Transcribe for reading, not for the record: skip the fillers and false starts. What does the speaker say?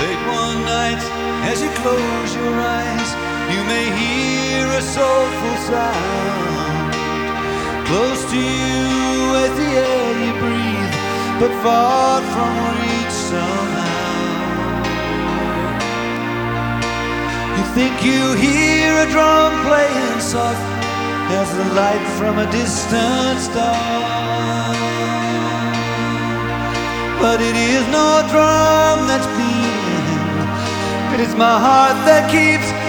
Late one night, as you close your eyes, you may hear a soulful sound, close to you as the air you breathe, but far from reach somehow. You think you hear a drum playing soft as the light from a distant star, but it is no drum that's beating, it is my heart that keeps